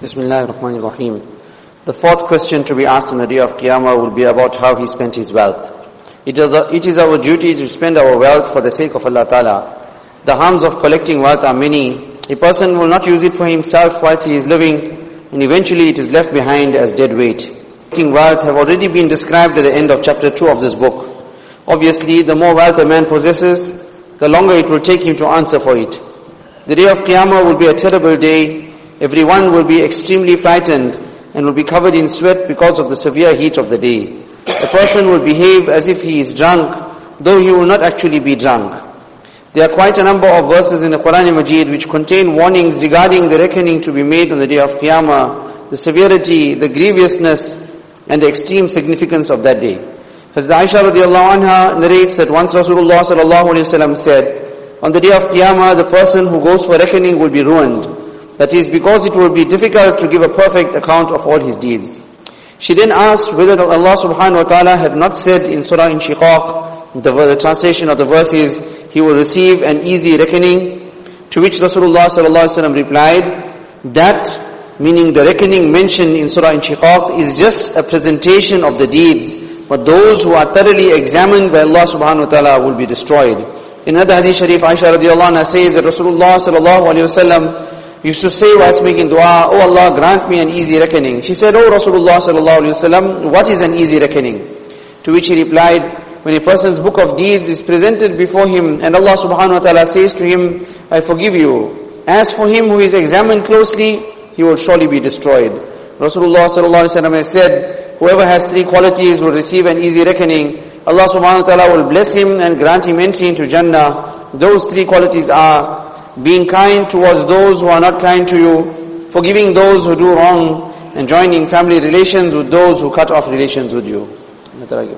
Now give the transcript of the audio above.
Bismillah ar-Rahman ar-Rahim. The fourth question to be asked on the day of Qiyamah will be about how he spent his wealth. It is our duty to spend our wealth for the sake of Allah Ta'ala. The harms of collecting wealth are many. A person will not use it for himself whilst he is living, and eventually it is left behind as dead weight. Collecting wealth have already been described at the end of chapter 2 of this book. Obviously, the more wealth a man possesses, the longer it will take him to answer for it. The day of Qiyamah will be a terrible day. Everyone will be extremely frightened and will be covered in sweat because of the severe heat of the day. A person will behave as if he is drunk, though he will not actually be drunk. There are quite a number of verses in the Quran Majid which contain warnings regarding the reckoning to be made on the day of Qiyamah, the severity, the grievousness, and the extreme significance of that day. Hazrat Aisha radiallahu anha narrates that once Rasulullah sallallahu alayhi wa sallam said, on the day of Qiyamah, the person who goes for reckoning will be ruined. That is because it will be difficult to give a perfect account of all his deeds. She then asked whether Allah subhanahu wa ta'ala had not said in Surah Inshiqaq, the translation of the verse is, he will receive an easy reckoning, to which Rasulullah sallallahu alaihi wasallam replied, that, meaning the reckoning mentioned in Surah Inshiqaq, is just a presentation of the deeds, but those who are thoroughly examined by Allah subhanahu wa ta'ala will be destroyed. In another hadith sharif, Aisha radiallahu anha says that Rasulullah sallallahu alaihi wasallam used to say whilst making dua, "Oh Allah, grant me an easy reckoning." She said, "Oh Rasulullah sallallahu alaihi wasallam, what is an easy reckoning?" To which he replied, when a person's book of deeds is presented before him and Allah subhanahu wa ta'ala says to him, "I forgive you." As for him who is examined closely, he will surely be destroyed. Rasulullah sallallahu alaihi wasallam has said, whoever has three qualities will receive an easy reckoning. Allah subhanahu wa ta'ala will bless him and grant him entry into Jannah. Those three qualities are being kind towards those who are not kind to you, forgiving those who do wrong, and joining family relations with those who cut off relations with you.